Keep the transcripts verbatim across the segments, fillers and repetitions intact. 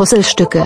Puzzlestücke.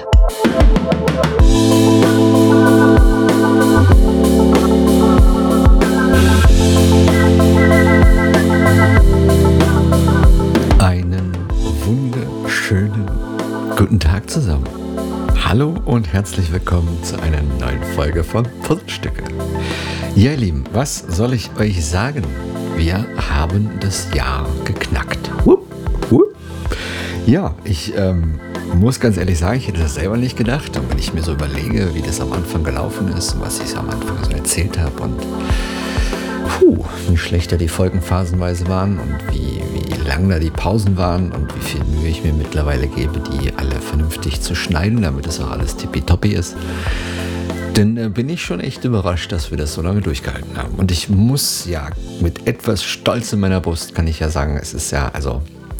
Einen wunderschönen guten Tag zusammen. Hallo und herzlich willkommen zu einer neuen Folge von Puzzlestücke. Ja, ihr Lieben, was soll ich euch sagen? Wir haben das Jahr geknackt. Wupp, wupp. Ja, ich ähm, muss ganz ehrlich sagen, ich hätte das selber nicht gedacht. Und wenn ich mir so überlege, wie das am Anfang gelaufen ist und was ich am Anfang so erzählt habe und puh, wie schlechter die Folgen phasenweise waren und wie, wie lang da die Pausen waren und wie viel Mühe ich mir mittlerweile gebe, die alle vernünftig zu schneiden, damit es auch alles tippitoppi ist. Dann äh, bin ich schon echt überrascht, dass wir das so lange durchgehalten haben. Und ich muss ja mit etwas Stolz in meiner Brust, kann ich ja sagen, es ist ja, also,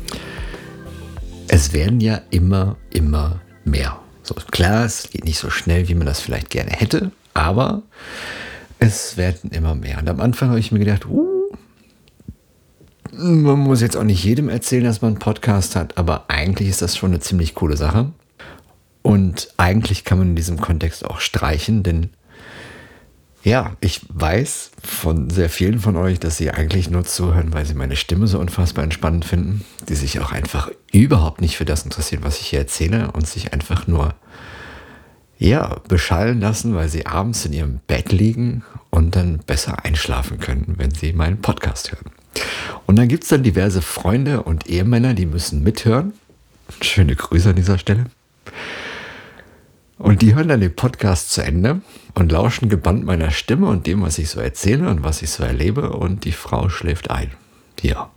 es werden ja immer, immer mehr. So, klar, es geht nicht so schnell, wie man das vielleicht gerne hätte, aber es werden immer mehr. Und am Anfang habe ich mir gedacht, uh, man muss jetzt auch nicht jedem erzählen, dass man einen Podcast hat, aber eigentlich ist das schon eine ziemlich coole Sache. Und eigentlich kann man in diesem Kontext auch streichen, denn ja, ich weiß von sehr vielen von euch, dass sie eigentlich nur zuhören, weil sie meine Stimme so unfassbar entspannend finden, die sich auch einfach überhaupt nicht für das interessieren, was ich hier erzähle und sich einfach nur ja, beschallen lassen, weil sie abends in ihrem Bett liegen und dann besser einschlafen können, wenn sie meinen Podcast hören. Und dann gibt es dann diverse Freunde und Ehemänner, die müssen mithören. Schöne Grüße an dieser Stelle. Und die hören dann den Podcast zu Ende und lauschen gebannt meiner Stimme und dem, was ich so erzähle und was ich so erlebe. Und die Frau schläft ein. Ja.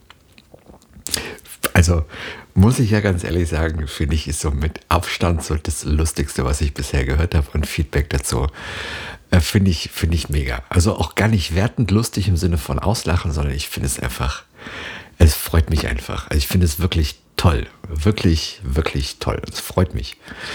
Also muss ich ja ganz ehrlich sagen, finde ich, ist so mit Abstand so das Lustigste, was ich bisher gehört habe. Und Feedback dazu äh, finde ich, finde ich mega. Also auch gar nicht wertend lustig im Sinne von auslachen, sondern ich finde es einfach, es freut mich einfach. Also ich finde es wirklich toll. Wirklich, wirklich toll. Es freut mich.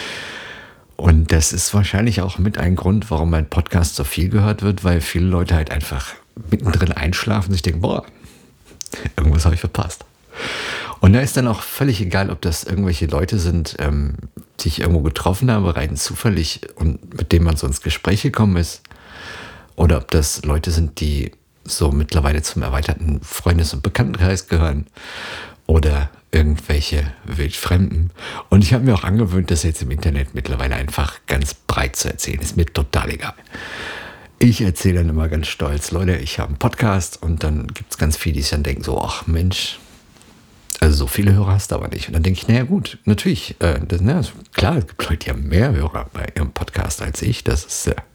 Und das ist wahrscheinlich auch mit ein Grund, warum mein Podcast so viel gehört wird, weil viele Leute halt einfach mittendrin einschlafen und sich denken, boah, irgendwas habe ich verpasst. Und da ist dann auch völlig egal, ob das irgendwelche Leute sind, ähm, die ich irgendwo getroffen habe, rein zufällig und mit denen man so ins Gespräch gekommen ist, oder ob das Leute sind, die so mittlerweile zum erweiterten Freundes- und Bekanntenkreis gehören oder irgendwelche Wildfremden. Und ich habe mir auch angewöhnt, das jetzt im Internet mittlerweile einfach ganz breit zu erzählen. Ist mir total egal. Ich erzähle dann immer ganz stolz, Leute, ich habe einen Podcast und dann gibt es ganz viele, die sich dann denken so, ach Mensch, also so viele Hörer hast du aber nicht. Und dann denke ich, naja gut, natürlich, äh, das, na, klar, es gibt Leute, die haben mehr Hörer bei ihrem Podcast als ich. Das ist äh,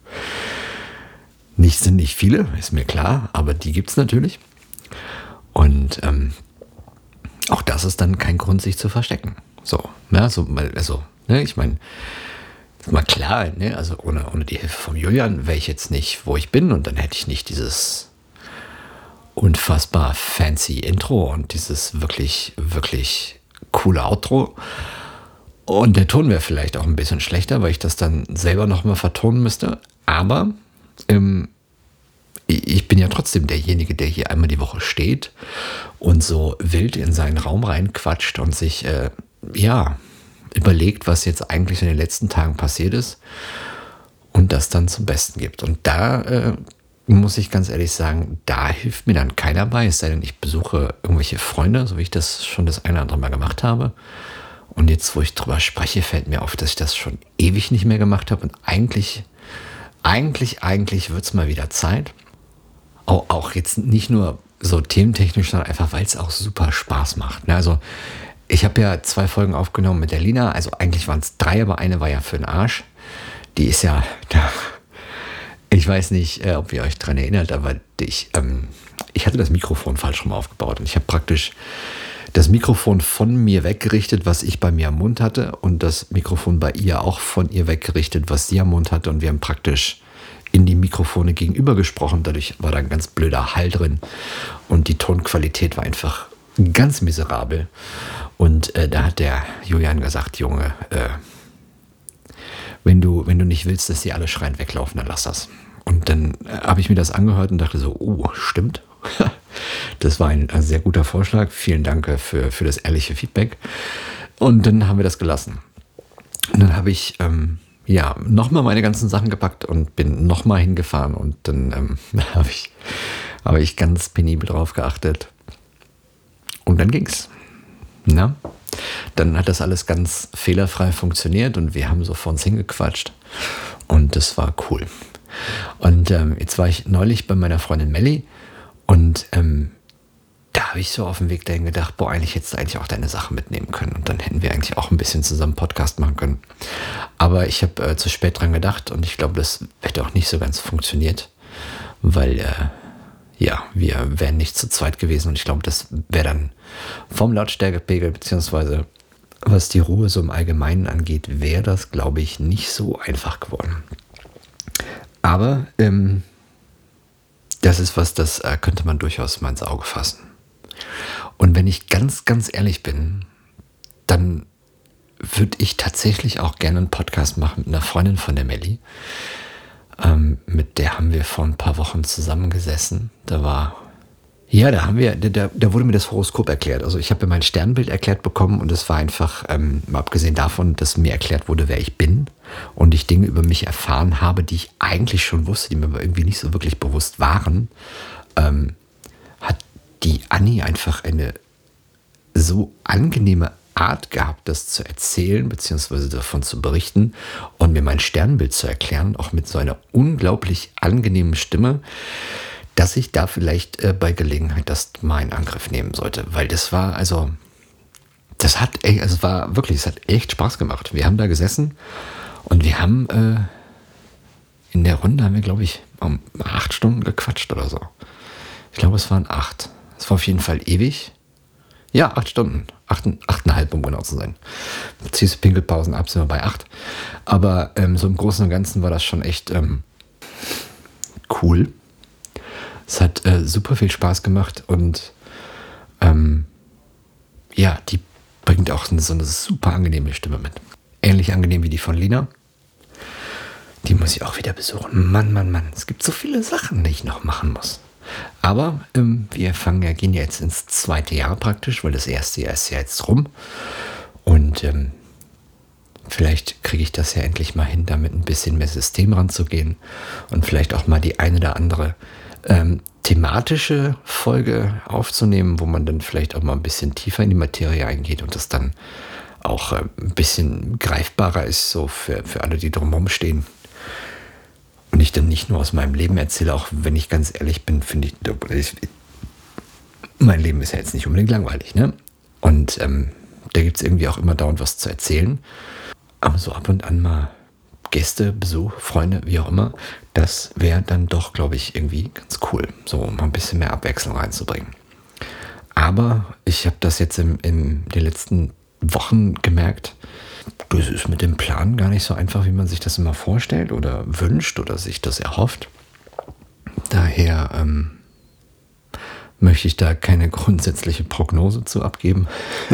nicht, sind nicht viele, ist mir klar, aber die gibt es natürlich. Und ähm, auch das ist dann kein Grund, sich zu verstecken. So, ja, so, also, ne, ich meine, ist mal klar, ne, also ohne, ohne die Hilfe von Julian wäre ich jetzt nicht, wo ich bin und dann hätte ich nicht dieses unfassbar fancy Intro und dieses wirklich, wirklich coole Outro. Und der Ton wäre vielleicht auch ein bisschen schlechter, weil ich das dann selber nochmal vertonen müsste. Aber ähm, ich bin ja trotzdem derjenige, der hier einmal die Woche steht und so wild in seinen Raum reinquatscht und sich, äh, ja, überlegt, was jetzt eigentlich in den letzten Tagen passiert ist und das dann zum Besten gibt. Und da äh, muss ich ganz ehrlich sagen, da hilft mir dann keiner bei, es sei denn, ich besuche irgendwelche Freunde, so wie ich das schon das eine oder andere Mal gemacht habe. Und jetzt, wo ich drüber spreche, fällt mir auf, dass ich das schon ewig nicht mehr gemacht habe und eigentlich, eigentlich, eigentlich wird es mal wieder Zeit. Auch jetzt nicht nur so thementechnisch, sondern einfach, weil es auch super Spaß macht. Also ich habe ja zwei Folgen aufgenommen mit der Lina, also eigentlich waren es drei, aber eine war ja für den Arsch. Die ist ja, ich weiß nicht, ob ihr euch daran erinnert, aber ich, ähm, ich hatte das Mikrofon falsch rum aufgebaut und ich habe praktisch das Mikrofon von mir weggerichtet, was ich bei mir am Mund hatte und das Mikrofon bei ihr auch von ihr weggerichtet, was sie am Mund hatte und wir haben praktisch in die Mikrofone gegenüber gesprochen. Dadurch war da ein ganz blöder Hall drin und die Tonqualität war einfach ganz miserabel. Und äh, da hat der Julian gesagt, Junge, äh, wenn du, wenn du nicht willst, dass die alle schreiend weglaufen, dann lass das. Und dann äh, habe ich mir das angehört und dachte so, oh, stimmt. Das war ein, ein sehr guter Vorschlag. Vielen Dank für, für das ehrliche Feedback. Und dann haben wir das gelassen. Und dann habe ich ähm, ja nochmal meine ganzen Sachen gepackt und bin nochmal hingefahren. Und dann ähm, habe ich, hab ich ganz penibel drauf geachtet. Und dann ging's. Na? Dann hat das alles ganz fehlerfrei funktioniert und wir haben so vor uns hingequatscht. Und das war cool. Und ähm, jetzt war ich neulich bei meiner Freundin Melli und ähm, da habe ich so auf dem Weg dahin gedacht, boah, eigentlich hättest du eigentlich auch deine Sachen mitnehmen können und dann hätten wir eigentlich auch ein bisschen zusammen Podcast machen können. Aber ich habe äh, zu spät dran gedacht und ich glaube, das hätte auch nicht so ganz funktioniert, weil äh, ja, wir wären nicht zu zweit gewesen und ich glaube, das wäre dann vom Lautstärkepegel beziehungsweise was die Ruhe so im Allgemeinen angeht, wäre das, glaube ich, nicht so einfach geworden. Aber ähm, das ist was, das äh, könnte man durchaus mal ins Auge fassen. Und wenn ich ganz, ganz ehrlich bin, dann würde ich tatsächlich auch gerne einen Podcast machen mit einer Freundin von der Melli. Ähm, mit der haben wir vor ein paar Wochen zusammengesessen. Da war, ja, da haben wir, da, da wurde mir das Horoskop erklärt. Also ich habe mir mein Sternbild erklärt bekommen und es war einfach, ähm, mal abgesehen davon, dass mir erklärt wurde, wer ich bin und ich Dinge über mich erfahren habe, die ich eigentlich schon wusste, die mir aber irgendwie nicht so wirklich bewusst waren, ähm, hat die Anni einfach eine so angenehme Art gehabt, das zu erzählen, beziehungsweise davon zu berichten und mir mein Sternbild zu erklären, auch mit so einer unglaublich angenehmen Stimme, dass ich da vielleicht äh, bei Gelegenheit das mal in Angriff nehmen sollte. Weil das war, also, das hat, ey, also es war wirklich, es hat echt Spaß gemacht. Wir haben da gesessen und wir haben, äh, in der Runde haben wir, glaube ich, um acht Stunden gequatscht oder so. Ich glaube, es waren acht. Es war auf jeden Fall ewig. Ja, acht Stunden. Acht, achteinhalb, um genau zu sein. Ziehst du Pinkelpausen ab, sind wir bei acht. Aber ähm, so im Großen und Ganzen war das schon echt ähm, cool. Es hat äh, super viel Spaß gemacht und ähm, ja, die bringt auch eine, so eine super angenehme Stimme mit. Ähnlich angenehm wie die von Lina. Die muss ich auch wieder besuchen. Mann, Mann, Mann. Es gibt so viele Sachen, die ich noch machen muss. Aber ähm, wir fangen ja, gehen ja jetzt ins zweite Jahr praktisch, weil das erste Jahr ist ja jetzt rum. Und ähm, vielleicht kriege ich das ja endlich mal hin, damit ein bisschen mehr System ranzugehen und vielleicht auch mal die eine oder andere ähm, thematische Folge aufzunehmen, wo man dann vielleicht auch mal ein bisschen tiefer in die Materie eingeht und das dann auch äh, ein bisschen greifbarer ist, so für, für alle, die drumherum stehen. Und ich dann nicht nur aus meinem Leben erzähle, auch wenn ich ganz ehrlich bin, finde ich, ich, mein Leben ist ja jetzt nicht unbedingt langweilig, ne? Und ähm, da gibt es irgendwie auch immer dauernd was zu erzählen. Aber so ab und an mal Gäste, Besuch, Freunde, wie auch immer, das wäre dann doch, glaube ich, irgendwie ganz cool, so um mal ein bisschen mehr Abwechslung reinzubringen. Aber ich habe das jetzt in, in den letzten Wochen gemerkt, das ist mit dem Plan gar nicht so einfach, wie man sich das immer vorstellt oder wünscht oder sich das erhofft. Daher ähm, möchte ich da keine grundsätzliche Prognose zu abgeben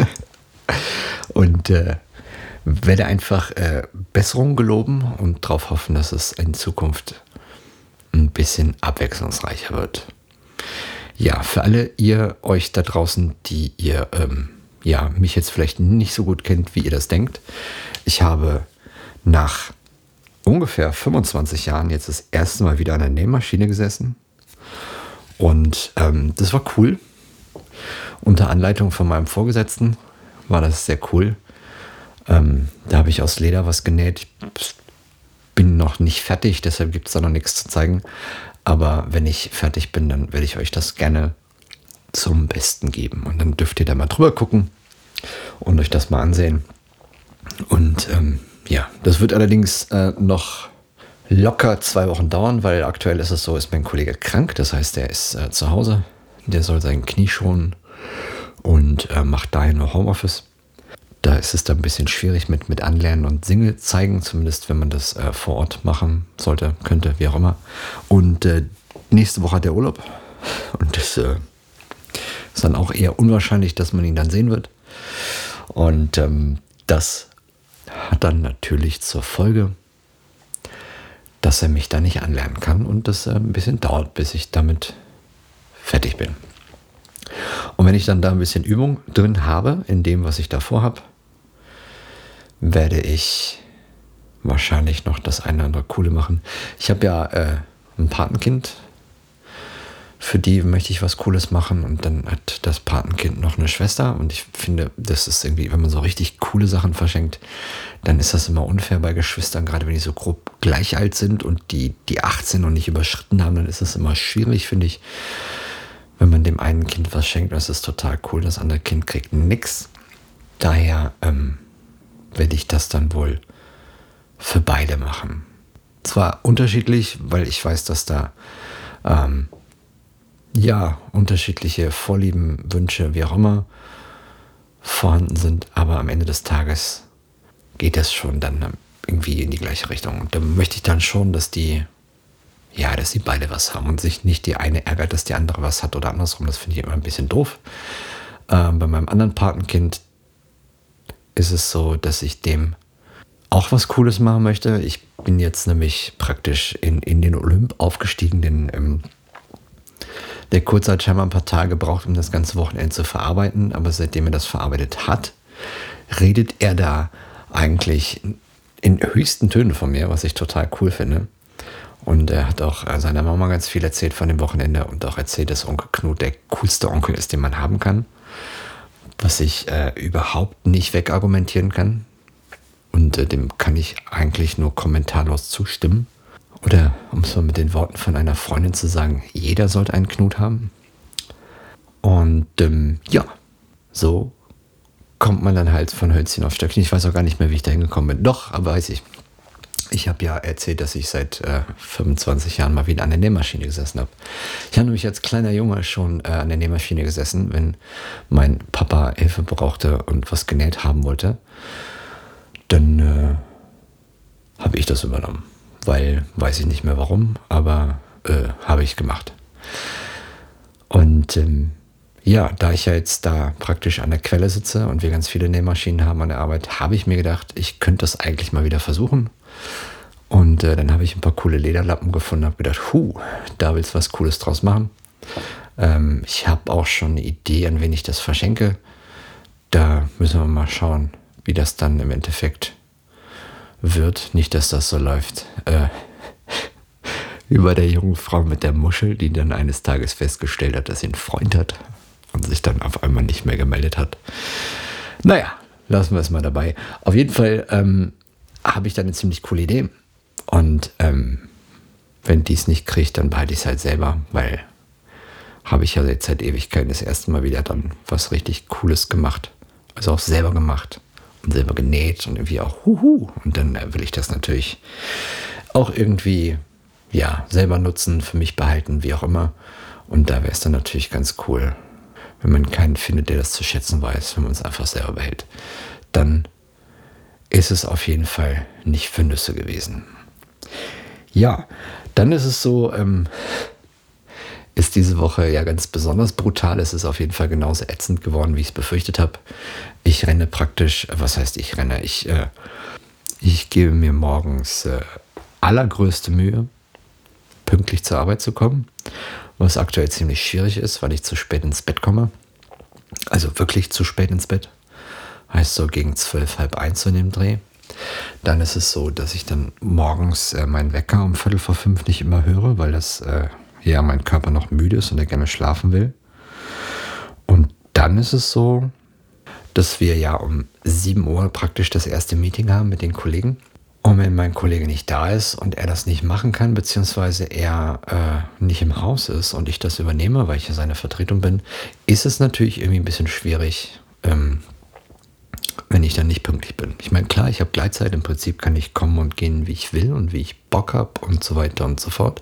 und äh, werde einfach äh, Besserung geloben und darauf hoffen, dass es in Zukunft ein bisschen abwechslungsreicher wird. Ja, für alle ihr euch da draußen, die ihr ähm, ja, mich jetzt vielleicht nicht so gut kennt, wie ihr das denkt. Ich habe nach ungefähr fünfundzwanzig Jahren jetzt das erste Mal wieder an der Nähmaschine gesessen. Und ähm, das war cool. Unter Anleitung von meinem Vorgesetzten war das sehr cool. Ähm, da habe ich aus Leder was genäht. Ich bin noch nicht fertig, deshalb gibt es da noch nichts zu zeigen. Aber wenn ich fertig bin, dann werde ich euch das gerne zum Besten geben. Und dann dürft ihr da mal drüber gucken und euch das mal ansehen. Und ähm, ja, das wird allerdings äh, noch locker zwei Wochen dauern, weil aktuell ist es so, ist mein Kollege krank. Das heißt, er ist äh, zu Hause. Der soll sein Knie schonen und äh, macht daher nur Homeoffice. Da ist es dann ein bisschen schwierig mit, mit Anlernen und Single zeigen, zumindest wenn man das äh, vor Ort machen sollte, könnte, wie auch immer. Und äh, nächste Woche hat er Urlaub. Und das äh, ist dann auch eher unwahrscheinlich, dass man ihn dann sehen wird. Und ähm, das hat dann natürlich zur Folge, dass er mich da nicht anlernen kann und das äh, ein bisschen dauert, bis ich damit fertig bin. Und wenn ich dann da ein bisschen Übung drin habe, in dem, was ich da vorhabe, werde ich wahrscheinlich noch das eine oder andere Coole machen. Ich habe ja äh, ein Patenkind, für die möchte ich was Cooles machen und dann hat das Patenkind noch eine Schwester und ich finde, das ist irgendwie, wenn man so richtig coole Sachen verschenkt, dann ist das immer unfair bei Geschwistern, gerade wenn die so grob gleich alt sind und die, die achtzehn noch nicht überschritten haben, dann ist es immer schwierig, finde ich, wenn man dem einen Kind was schenkt. Das ist total cool, das andere Kind kriegt nix. Daher ähm, werde ich das dann wohl für beide machen. Zwar unterschiedlich, weil ich weiß, dass da ähm, ja, unterschiedliche Vorlieben, Wünsche, wie auch immer vorhanden sind, aber am Ende des Tages geht das schon dann irgendwie in die gleiche Richtung. Und da möchte ich dann schon, dass die, ja, dass sie beide was haben und sich nicht die eine ärgert, dass die andere was hat oder andersrum. Das finde ich immer ein bisschen doof. Ähm, bei meinem anderen Patenkind ist es so, dass ich dem auch was Cooles machen möchte. Ich bin jetzt nämlich praktisch in, in den Olymp aufgestiegen, den ähm, Der Kurz hat scheinbar ein paar Tage gebraucht, um das ganze Wochenende zu verarbeiten, aber seitdem er das verarbeitet hat, redet er da eigentlich in höchsten Tönen von mir, was ich total cool finde. Und er hat auch seiner Mama ganz viel erzählt von dem Wochenende und auch erzählt, dass Onkel Knut der coolste Onkel ist, den man haben kann, was ich äh, überhaupt nicht wegargumentieren kann. Und äh, dem kann ich eigentlich nur kommentarlos zustimmen. Oder um es mal mit den Worten von einer Freundin zu sagen, jeder sollte einen Knut haben. Und ähm, ja, so kommt man dann halt von Hölzchen auf Stöckchen. Ich weiß auch gar nicht mehr, wie ich da hingekommen bin. Doch, aber weiß ich. Ich habe ja erzählt, dass ich seit äh, fünfundzwanzig Jahren mal wieder an der Nähmaschine gesessen habe. Ich habe nämlich als kleiner Junge schon äh, an der Nähmaschine gesessen, wenn mein Papa Hilfe brauchte und was genäht haben wollte. Dann äh, habe ich das übernommen. Weil, weiß ich nicht mehr warum, aber äh, habe ich gemacht. Und ähm, ja, da ich ja jetzt da praktisch an der Quelle sitze und wir ganz viele Nähmaschinen haben an der Arbeit, habe ich mir gedacht, ich könnte das eigentlich mal wieder versuchen. Und äh, dann habe ich ein paar coole Lederlappen gefunden und habe gedacht, hu, da willst du was Cooles draus machen. Ähm, ich habe auch schon eine Idee, an wen ich das verschenke. Da müssen wir mal schauen, wie das dann im Endeffekt wird. Nicht, dass das so läuft äh, wie bei der jungen Frau mit der Muschel, die dann eines Tages festgestellt hat, dass sie einen Freund hat und sich dann auf einmal nicht mehr gemeldet hat. Naja, lassen wir es mal dabei. Auf jeden Fall ähm, habe ich da eine ziemlich coole Idee. Und ähm, wenn die es nicht kriegt, dann behalte ich es halt selber, weil habe ich ja jetzt seit Ewigkeiten das erste Mal wieder dann was richtig Cooles gemacht. Also auch selber gemacht. Und selber genäht und irgendwie auch huhu. Und dann will ich das natürlich auch irgendwie, ja, selber nutzen, für mich behalten, wie auch immer. Und da wäre es dann natürlich ganz cool, wenn man keinen findet, der das zu schätzen weiß, wenn man es einfach selber behält. Dann ist es auf jeden Fall nicht für Nüsse gewesen. Ja, dann ist es so, ähm, ist diese Woche ja ganz besonders brutal. Es ist auf jeden Fall genauso ätzend geworden, wie ich es befürchtet habe. Ich renne praktisch, was heißt ich renne? Ich, äh, ich gebe mir morgens äh, allergrößte Mühe, pünktlich zur Arbeit zu kommen, was aktuell ziemlich schwierig ist, weil ich zu spät ins Bett komme. Also wirklich zu spät ins Bett. Heißt so gegen zwölf, halb eins in dem Dreh. Dann ist es so, dass ich dann morgens äh, meinen Wecker um Viertel vor fünf nicht immer höre, weil das äh, ja mein Körper noch müde ist und er gerne schlafen will. Und dann ist es so, dass wir ja um sieben Uhr praktisch das erste Meeting haben mit den Kollegen. Und wenn mein Kollege nicht da ist und er das nicht machen kann, beziehungsweise er äh, nicht im Haus ist und ich das übernehme, weil ich ja seine Vertretung bin, ist es natürlich irgendwie ein bisschen schwierig, ähm, wenn ich dann nicht pünktlich bin. Ich meine, klar, ich habe Gleitzeit, im Prinzip kann ich kommen und gehen, wie ich will und wie ich Bock habe und so weiter und so fort.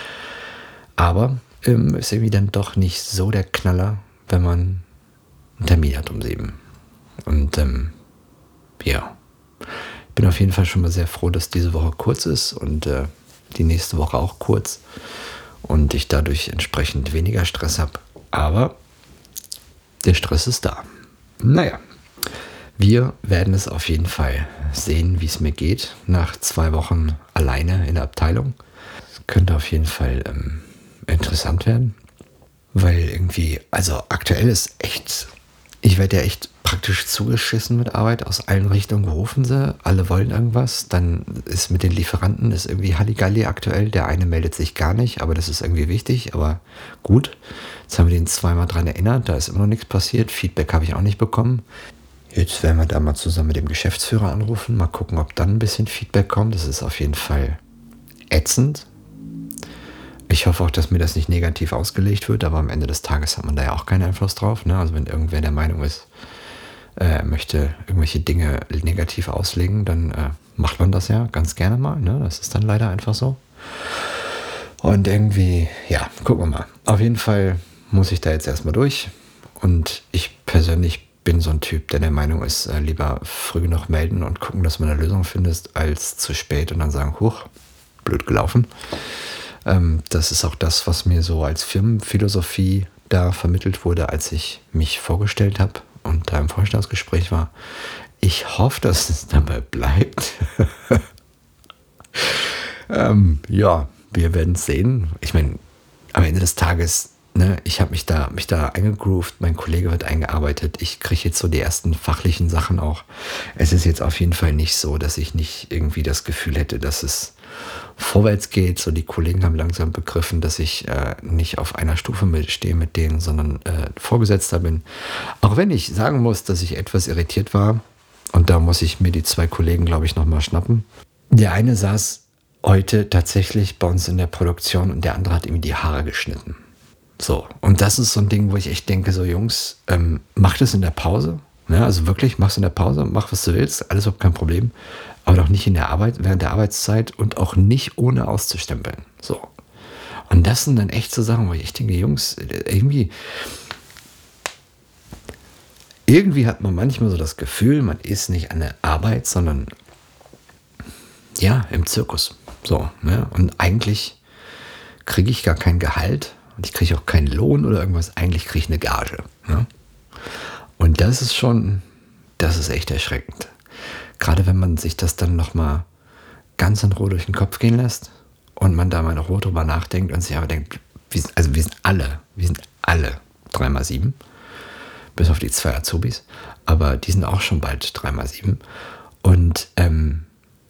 Aber ähm, ist irgendwie dann doch nicht so der Knaller, wenn man einen Termin hat um sieben. Und ähm, ja, ich bin auf jeden Fall schon mal sehr froh, dass diese Woche kurz ist und äh, die nächste Woche auch kurz und ich dadurch entsprechend weniger Stress habe. Aber der Stress ist da. Naja, wir werden es auf jeden Fall sehen, wie es mir geht nach zwei Wochen alleine in der Abteilung. Es könnte auf jeden Fall ähm, interessant werden, weil irgendwie, also aktuell ist echt, ich werde ja echt praktisch zugeschissen mit Arbeit. Aus allen Richtungen rufen sie, alle wollen irgendwas. Dann ist mit den Lieferanten ist irgendwie Halligalli aktuell. Der eine meldet sich gar nicht, aber das ist irgendwie wichtig. Aber gut, jetzt haben wir den zweimal dran erinnert, da ist immer noch nichts passiert. Feedback habe ich auch nicht bekommen. Jetzt werden wir da mal zusammen mit dem Geschäftsführer anrufen, mal gucken, ob dann ein bisschen Feedback kommt. Das ist auf jeden Fall ätzend. Ich hoffe auch, dass mir das nicht negativ ausgelegt wird, aber am Ende des Tages hat man da ja auch keinen Einfluss drauf. Ne? Also wenn irgendwer der Meinung ist, äh, er möchte irgendwelche Dinge negativ auslegen, dann äh, macht man das ja ganz gerne mal. Ne? Das ist dann leider einfach so. Und irgendwie, ja, gucken wir mal. Auf jeden Fall muss ich da jetzt erstmal durch. Und ich persönlich bin so ein Typ, der der Meinung ist, äh, lieber früh genug melden und gucken, dass man eine Lösung findet, als zu spät und dann sagen, huch, blöd gelaufen. Ähm, das ist auch das, was mir so als Firmenphilosophie da vermittelt wurde, als ich mich vorgestellt habe und da im Vorstellungsgespräch war. Ich hoffe, dass es dabei bleibt. ähm, ja, wir werden es sehen. Ich meine, am Ende des Tages, ne, ich habe mich da, mich da eingegroovt, mein Kollege wird eingearbeitet, ich kriege jetzt so die ersten fachlichen Sachen auch. Es ist jetzt auf jeden Fall nicht so, dass ich nicht irgendwie das Gefühl hätte, dass es vorwärts geht. So, die Kollegen haben langsam begriffen, dass ich äh, nicht auf einer Stufe mit, stehe mit denen, sondern äh, Vorgesetzter bin. Auch wenn ich sagen muss, dass ich etwas irritiert war, und da muss ich mir die zwei Kollegen, glaube ich, nochmal schnappen. Der eine saß heute tatsächlich bei uns in der Produktion und der andere hat ihm die Haare geschnitten. So, und das ist so ein Ding, wo ich echt denke, so Jungs, ähm, mach das in der Pause. Ja, also wirklich, mach's in der Pause, mach was du willst, alles überhaupt kein Problem. Aber doch nicht in der Arbeit, während der Arbeitszeit und auch nicht ohne auszustempeln. So. Und das sind dann echt so Sachen, wo ich echt denke, Jungs, irgendwie, irgendwie hat man manchmal so das Gefühl, man ist nicht an der Arbeit, sondern ja, im Zirkus. So, ne? Und eigentlich kriege ich gar kein Gehalt und ich kriege auch keinen Lohn oder irgendwas. Eigentlich kriege ich eine Gage. Ne? Und das ist schon, das ist echt erschreckend. Gerade wenn man sich das dann nochmal ganz in Ruhe durch den Kopf gehen lässt und man da mal in Ruhe drüber nachdenkt und sich aber denkt, wir sind, also wir sind alle, wir sind alle drei mal sieben, bis auf die zwei Azubis, aber die sind auch schon bald drei mal sieben. Und ähm,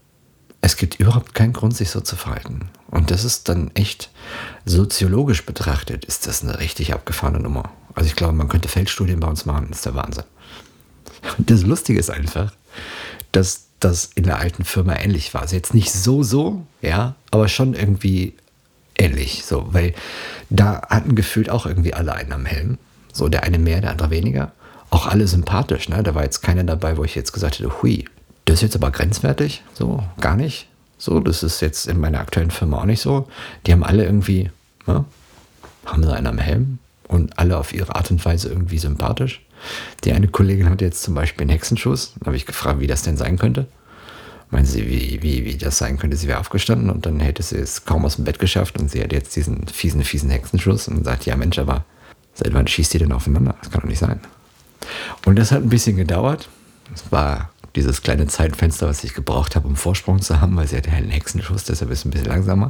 es gibt überhaupt keinen Grund, sich so zu verhalten. Und das ist dann echt, soziologisch betrachtet, ist das eine richtig abgefahrene Nummer. Also ich glaube, man könnte Feldstudien bei uns machen, das ist der Wahnsinn. Und das Lustige ist einfach, dass das in der alten Firma ähnlich war. Also jetzt nicht so, so, ja, aber schon irgendwie ähnlich. So, weil da hatten gefühlt auch irgendwie alle einen am Helm. So, der eine mehr, der andere weniger. Auch alle sympathisch, ne? Da war jetzt keiner dabei, wo ich jetzt gesagt hätte, hui, das ist jetzt aber grenzwertig, so, gar nicht. So, das ist jetzt in meiner aktuellen Firma auch nicht so. Die haben alle irgendwie, ne, haben sie einen am Helm und alle auf ihre Art und Weise irgendwie sympathisch. Die eine Kollegin hat jetzt zum Beispiel einen Hexenschuss. Da habe ich gefragt, wie das denn sein könnte. Meinen Sie, wie, wie, wie das sein könnte? Sie wäre aufgestanden und dann hätte sie es kaum aus dem Bett geschafft und sie hat jetzt diesen fiesen, fiesen Hexenschuss und sagt, ja Mensch, aber seit wann schießt ihr denn aufeinander? Das kann doch nicht sein. Und das hat ein bisschen gedauert. Es war dieses kleine Zeitfenster, was ich gebraucht habe, um Vorsprung zu haben, weil sie hatte einen Hexenschuss, deshalb ist es ein bisschen langsamer.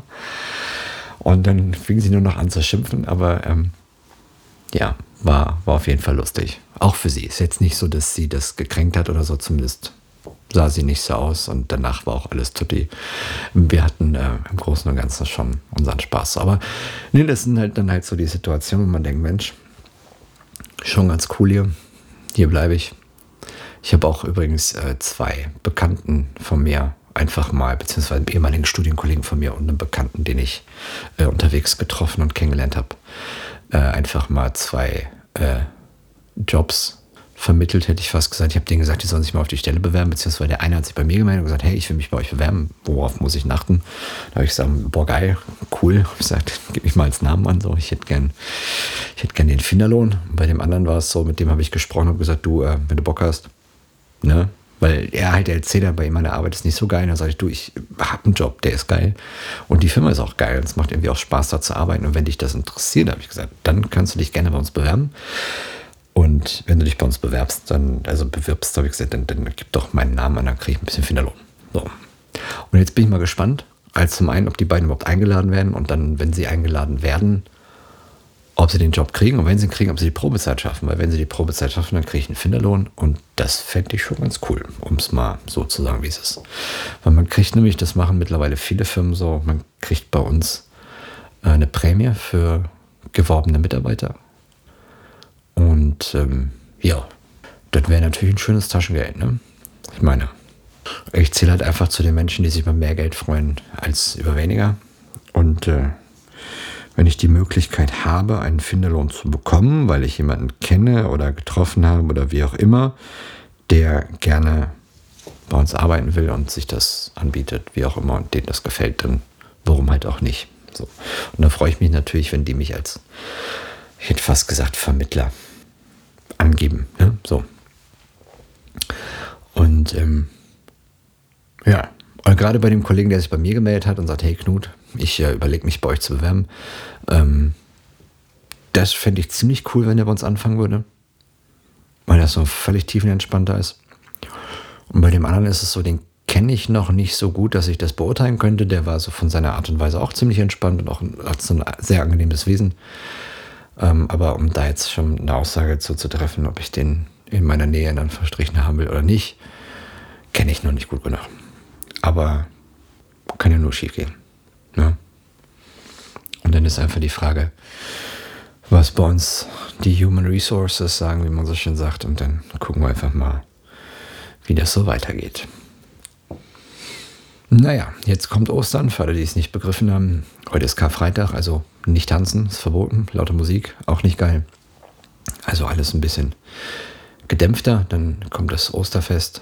Und dann fing sie nur noch an zu schimpfen, aber ähm, ja, war, war auf jeden Fall lustig. Auch für sie. Ist jetzt nicht so, dass sie das gekränkt hat oder so, zumindest sah sie nicht so aus und danach war auch alles tutti. Wir hatten äh, im Großen und Ganzen schon unseren Spaß. Aber nee, das sind halt dann halt so die Situationen, wo man denkt, Mensch, schon ganz cool hier. Hier bleibe ich. Ich habe auch übrigens äh, zwei Bekannten von mir einfach mal, beziehungsweise einen ehemaligen Studienkollegen von mir und einen Bekannten, den ich äh, unterwegs getroffen und kennengelernt habe, äh, einfach mal zwei äh, Jobs vermittelt, hätte ich fast gesagt. Ich habe denen gesagt, die sollen sich mal auf die Stelle bewerben, beziehungsweise der eine hat sich bei mir gemeldet und gesagt, hey, ich will mich bei euch bewerben, worauf muss ich achten? Da habe ich gesagt, boah, geil, cool. Ich habe gesagt, gib mich mal als Namen an, so, ich hätte gern, ich hätte gern den Finderlohn. Bei dem anderen war es so, mit dem habe ich gesprochen und gesagt, du, äh, wenn du Bock hast, ne, weil er halt erzählt hat, bei ihm meine Arbeit ist nicht so geil. Dann sage ich, du, ich habe einen Job, der ist geil. Und die Firma ist auch geil. Und es macht irgendwie auch Spaß, da zu arbeiten. Und wenn dich das interessiert, habe ich gesagt, dann kannst du dich gerne bei uns bewerben. Und wenn du dich bei uns bewerbst, dann, also bewirbst, habe ich gesagt, dann, dann gib doch meinen Namen an, dann kriege ich ein bisschen Finderlohn. So. Und jetzt bin ich mal gespannt, als zum einen, ob die beiden überhaupt eingeladen werden. Und dann, wenn sie eingeladen werden, ob sie den Job kriegen und wenn sie ihn kriegen, ob sie die Probezeit schaffen. Weil wenn sie die Probezeit schaffen, dann kriege ich einen Finderlohn und das fände ich schon ganz cool, um es mal so zu sagen, wie es ist. Weil man kriegt nämlich, das machen mittlerweile viele Firmen so, man kriegt bei uns äh, eine Prämie für geworbene Mitarbeiter. Und ähm, ja, das wäre natürlich ein schönes Taschengeld, ne? Ich meine, ich zähle halt einfach zu den Menschen, die sich über mehr Geld freuen als über weniger. Und äh, wenn ich die Möglichkeit habe, einen Finderlohn zu bekommen, weil ich jemanden kenne oder getroffen habe oder wie auch immer, der gerne bei uns arbeiten will und sich das anbietet, wie auch immer, und denen das gefällt, dann warum halt auch nicht. So. Und da freue ich mich natürlich, wenn die mich als, ich hätte fast gesagt, Vermittler angeben. Ne? So. Und ähm, ja, und gerade bei dem Kollegen, der sich bei mir gemeldet hat und sagt, hey Knut, ich äh, überlege mich bei euch zu bewerben, ähm, das fände ich ziemlich cool, wenn der bei uns anfangen würde, weil das so völlig tiefenentspannter ist. Und bei dem anderen ist es so, den kenne ich noch nicht so gut, dass ich das beurteilen könnte. Der war so von seiner Art und Weise auch ziemlich entspannt und auch hat so ein sehr angenehmes Wesen. Ähm, aber um da jetzt schon eine Aussage zu, zu treffen, ob ich den in meiner Nähe in Anführungsstrichen haben will oder nicht, kenne ich noch nicht gut genug. Aber kann ja nur schief gehen. Ne? Und dann ist einfach die Frage, was bei uns die Human Resources sagen, wie man so schön sagt. Und dann gucken wir einfach mal, wie das so weitergeht. Naja, jetzt kommt Ostern, für alle, die es nicht begriffen haben. Heute ist Karfreitag, also nicht tanzen, ist verboten. Laute Musik, auch nicht geil. Also alles ein bisschen gedämpfter. Dann kommt das Osterfest.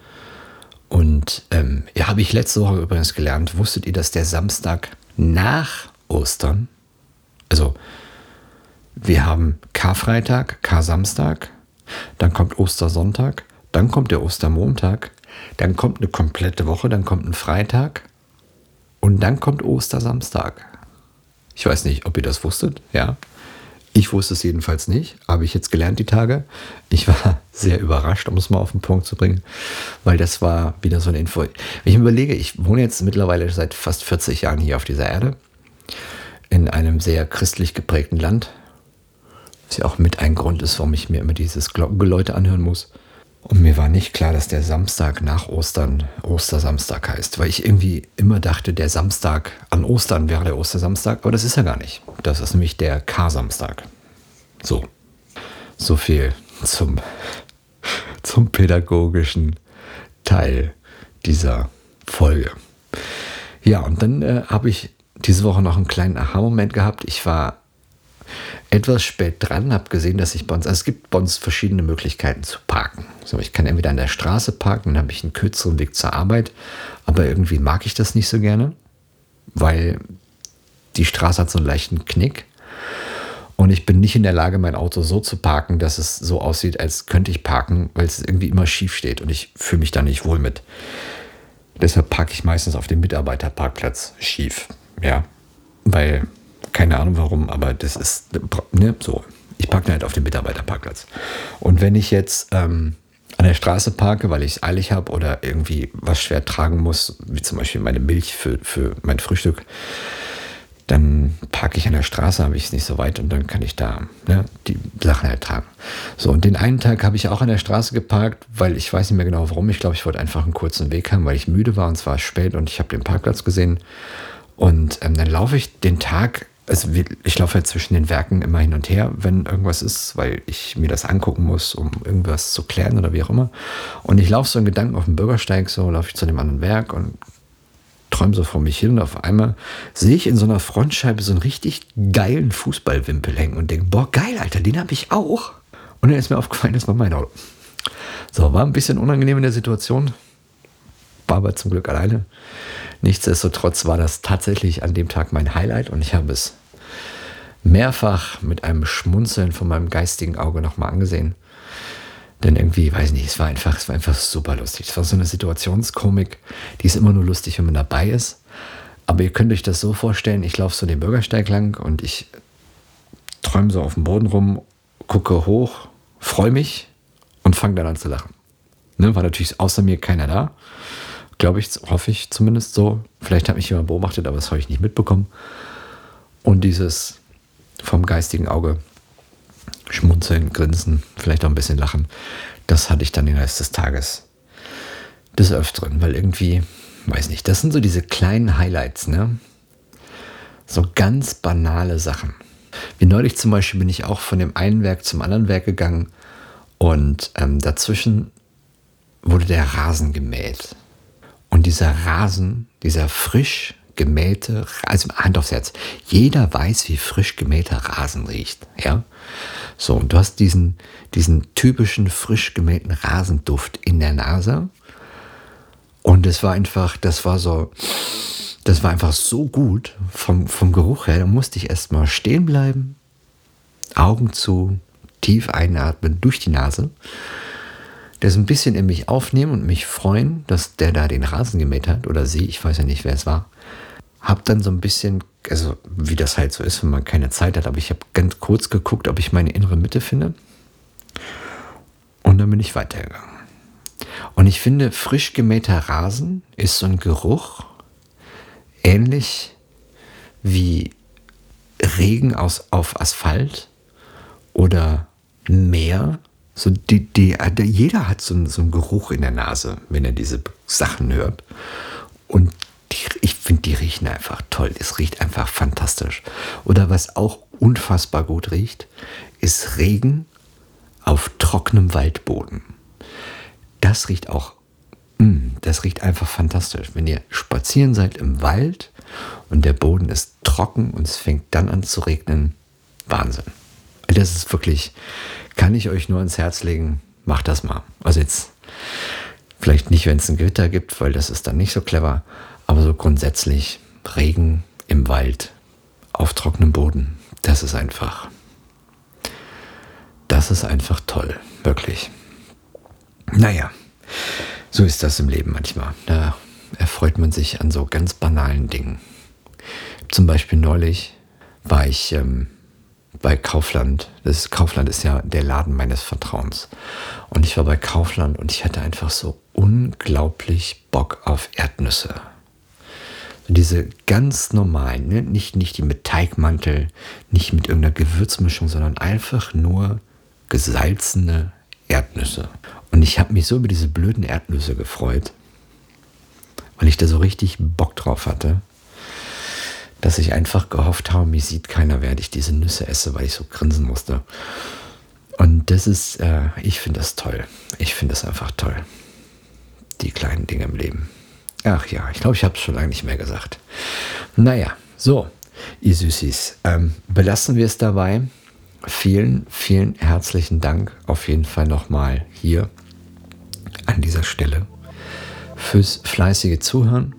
Und ähm, ja, habe ich letzte Woche übrigens gelernt. Wusstet ihr, dass der Samstag nach Ostern, also wir haben Karfreitag, Kar-Samstag, dann kommt Ostersonntag, dann kommt der Ostermontag, dann kommt eine komplette Woche, dann kommt ein Freitag und dann kommt Ostersamstag. Ich weiß nicht, ob ihr das wusstet, ja. Ich wusste es jedenfalls nicht, habe ich jetzt gelernt die Tage. Ich war sehr überrascht, um es mal auf den Punkt zu bringen, weil das war wieder so eine Info. Wenn ich mir überlege, ich wohne jetzt mittlerweile seit fast vierzig Jahren hier auf dieser Erde, in einem sehr christlich geprägten Land, was ja auch mit ein Grund ist, warum ich mir immer dieses Glockengeläute anhören muss. Und mir war nicht klar, dass der Samstag nach Ostern Ostersamstag heißt, weil ich irgendwie immer dachte, der Samstag an Ostern wäre der Ostersamstag, aber das ist ja gar nicht. Das ist nämlich der Kar-Samstag. So, so viel zum, zum pädagogischen Teil dieser Folge. Ja, und dann äh, habe ich diese Woche noch einen kleinen Aha-Moment gehabt. Ich war etwas spät dran, habe gesehen, dass ich bei uns, also es gibt bei uns verschiedene Möglichkeiten zu parken. So, ich kann entweder an der Straße parken, dann habe ich einen kürzeren Weg zur Arbeit, aber irgendwie mag ich das nicht so gerne, weil die Straße hat so einen leichten Knick und ich bin nicht in der Lage, mein Auto so zu parken, dass es so aussieht, als könnte ich parken, weil es irgendwie immer schief steht und ich fühle mich da nicht wohl mit. Deshalb parke ich meistens auf dem Mitarbeiterparkplatz schief, ja, weil keine Ahnung warum, aber das ist ne, so. Ich parke halt auf dem Mitarbeiterparkplatz. Und wenn ich jetzt ähm, an der Straße parke, weil ich es eilig habe oder irgendwie was schwer tragen muss, wie zum Beispiel meine Milch für, für mein Frühstück, dann parke ich an der Straße, habe ich es nicht so weit und dann kann ich da ne, die Sachen halt tragen. So, und den einen Tag habe ich auch an der Straße geparkt, weil ich weiß nicht mehr genau warum. Ich glaube, ich wollte einfach einen kurzen Weg haben, weil ich müde war und es war spät und ich habe den Parkplatz gesehen. Und ähm, dann laufe ich den Tag, also ich laufe halt zwischen den Werken immer hin und her, wenn irgendwas ist, weil ich mir das angucken muss, um irgendwas zu klären oder wie auch immer. Und ich laufe so in Gedanken auf dem Bürgersteig, so laufe ich zu dem anderen Werk und träume so vor mich hin. Und auf einmal sehe ich in so einer Frontscheibe so einen richtig geilen Fußballwimpel hängen und denke, boah, geil, Alter, den habe ich auch. Und dann ist mir aufgefallen, das war mein Auto. So, war ein bisschen unangenehm in der Situation, war aber zum Glück alleine. Nichtsdestotrotz war das tatsächlich an dem Tag mein Highlight und ich habe es mehrfach mit einem Schmunzeln von meinem geistigen Auge nochmal angesehen. Denn irgendwie, weiß nicht, es war einfach, es war einfach super lustig. Es war so eine Situationskomik, die ist immer nur lustig, wenn man dabei ist. Aber ihr könnt euch das so vorstellen, ich laufe so den Bürgersteig lang und ich träume so auf dem Boden rum, gucke hoch, freue mich und fange dann an zu lachen. Ne, war natürlich außer mir keiner da. Glaube ich, hoffe ich zumindest so. Vielleicht hat mich jemand beobachtet, aber das habe ich nicht mitbekommen. Und dieses vom geistigen Auge. Schmunzeln, grinsen, vielleicht auch ein bisschen lachen. Das hatte ich dann den Rest des Tages des Öfteren, weil irgendwie, weiß nicht, das sind so diese kleinen Highlights, ne? So ganz banale Sachen. Wie neulich zum Beispiel bin ich auch von dem einen Werk zum anderen Werk gegangen und ähm, dazwischen wurde der Rasen gemäht. Und dieser Rasen, dieser frisch gemähte, also Hand aufs Herz, jeder weiß, wie frisch gemähter Rasen riecht, ja? So, und du hast diesen, diesen typischen frisch gemähten Rasenduft in der Nase und es war einfach, das war so, das war einfach so gut vom, vom Geruch her, da musste ich erstmal stehen bleiben, Augen zu, tief einatmen durch die Nase, das ein bisschen in mich aufnehmen und mich freuen, dass der da den Rasen gemäht hat oder sie, ich weiß ja nicht, wer es war. Hab dann so ein bisschen, also wie das halt so ist, wenn man keine Zeit hat, aber ich habe ganz kurz geguckt, ob ich meine innere Mitte finde. Und dann bin ich weitergegangen. Und ich finde, frisch gemähter Rasen ist so ein Geruch, ähnlich wie Regen aus, auf Asphalt oder Meer. So die, die, die, jeder hat so, so einen Geruch in der Nase, wenn er diese Sachen hört. Und die, ich finde, die riechen einfach toll. Es riecht einfach fantastisch. Oder was auch unfassbar gut riecht, ist Regen auf trockenem Waldboden. Das riecht auch, mh, das riecht einfach fantastisch. Wenn ihr spazieren seid im Wald und der Boden ist trocken und es fängt dann an zu regnen, Wahnsinn. Das ist wirklich, kann ich euch nur ans Herz legen, macht das mal. Also jetzt vielleicht nicht, wenn es ein Gewitter gibt, weil das ist dann nicht so clever, aber so grundsätzlich Regen im Wald auf trockenem Boden, das ist einfach, das ist einfach toll, wirklich. Naja, so ist das im Leben manchmal. Da erfreut man sich an so ganz banalen Dingen. Zum Beispiel neulich war ich ähm, bei Kaufland. Das ist, Kaufland ist ja der Laden meines Vertrauens. Und ich war bei Kaufland und ich hatte einfach so unglaublich Bock auf Erdnüsse. Diese ganz normalen, ne? nicht, nicht die mit Teigmantel, nicht mit irgendeiner Gewürzmischung, sondern einfach nur gesalzene Erdnüsse. Und ich habe mich so über diese blöden Erdnüsse gefreut, weil ich da so richtig Bock drauf hatte, dass ich einfach gehofft habe, mich sieht keiner, während ich diese Nüsse esse, weil ich so grinsen musste. Und das ist, äh, ich finde das toll. Ich finde das einfach toll. Die kleinen Dinge im Leben. Ach ja, ich glaube, ich habe es schon lange nicht mehr gesagt. Naja, so, ihr Süßis, ähm, belassen wir es dabei. Vielen, vielen herzlichen Dank auf jeden Fall nochmal hier an dieser Stelle fürs fleißige Zuhören,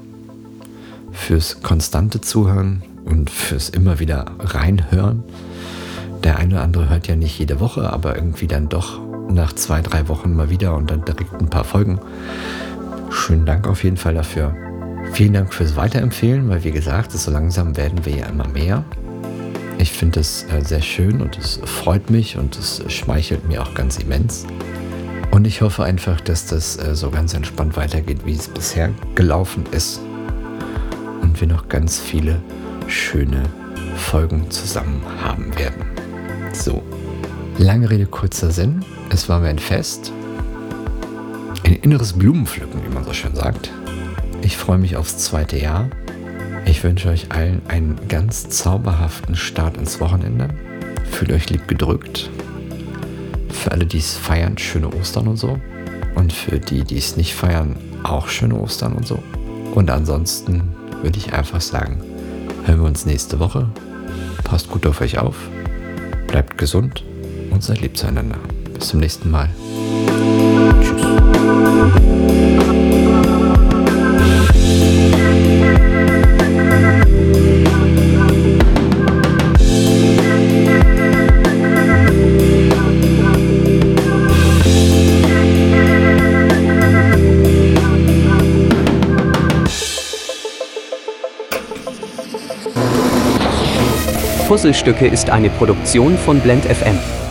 fürs konstante Zuhören und fürs immer wieder reinhören. Der eine oder andere hört ja nicht jede Woche, aber irgendwie dann doch nach zwei, drei Wochen mal wieder und dann direkt ein paar Folgen. Schönen Dank auf jeden Fall dafür. Vielen Dank fürs Weiterempfehlen, weil wie gesagt, so langsam werden wir ja immer mehr. Ich finde es äh, sehr schön und es freut mich und es schmeichelt mir auch ganz immens. Und ich hoffe einfach, dass das äh, so ganz entspannt weitergeht, wie es bisher gelaufen ist. Und wir noch ganz viele schöne Folgen zusammen haben werden. So, lange Rede, kurzer Sinn. Es war mir ein Fest. Ein inneres Blumenpflücken, wie man so schön sagt. Ich freue mich aufs zweite Jahr. Ich wünsche euch allen einen ganz zauberhaften Start ins Wochenende. Fühlt euch lieb gedrückt. Für alle, die es feiern, schöne Ostern und so. Und für die, die es nicht feiern, auch schöne Ostern und so. Und ansonsten würde ich einfach sagen, hören wir uns nächste Woche. Passt gut auf euch auf. Bleibt gesund und seid lieb zueinander. Bis zum nächsten Mal. Tschüss. Puzzlestücke ist eine Produktion von Blend F M.